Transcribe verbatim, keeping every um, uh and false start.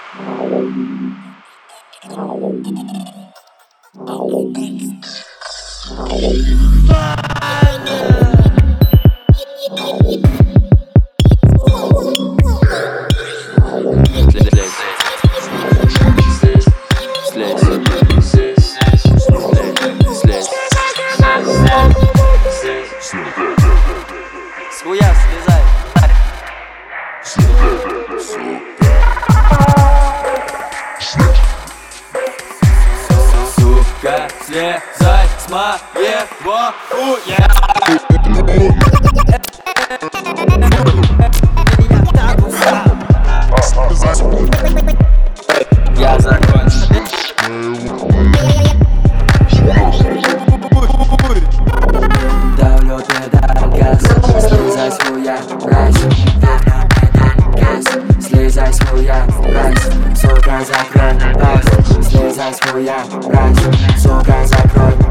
С хуя слезай. Сука, слезай с моего хуя. Я закончил. Давлю педаль газ, слезай с хуя, брась. Давлю педаль газ, слезай с хуя, брась. Сука, закрой пасть, слезай с хуя, брась. Сука, закрой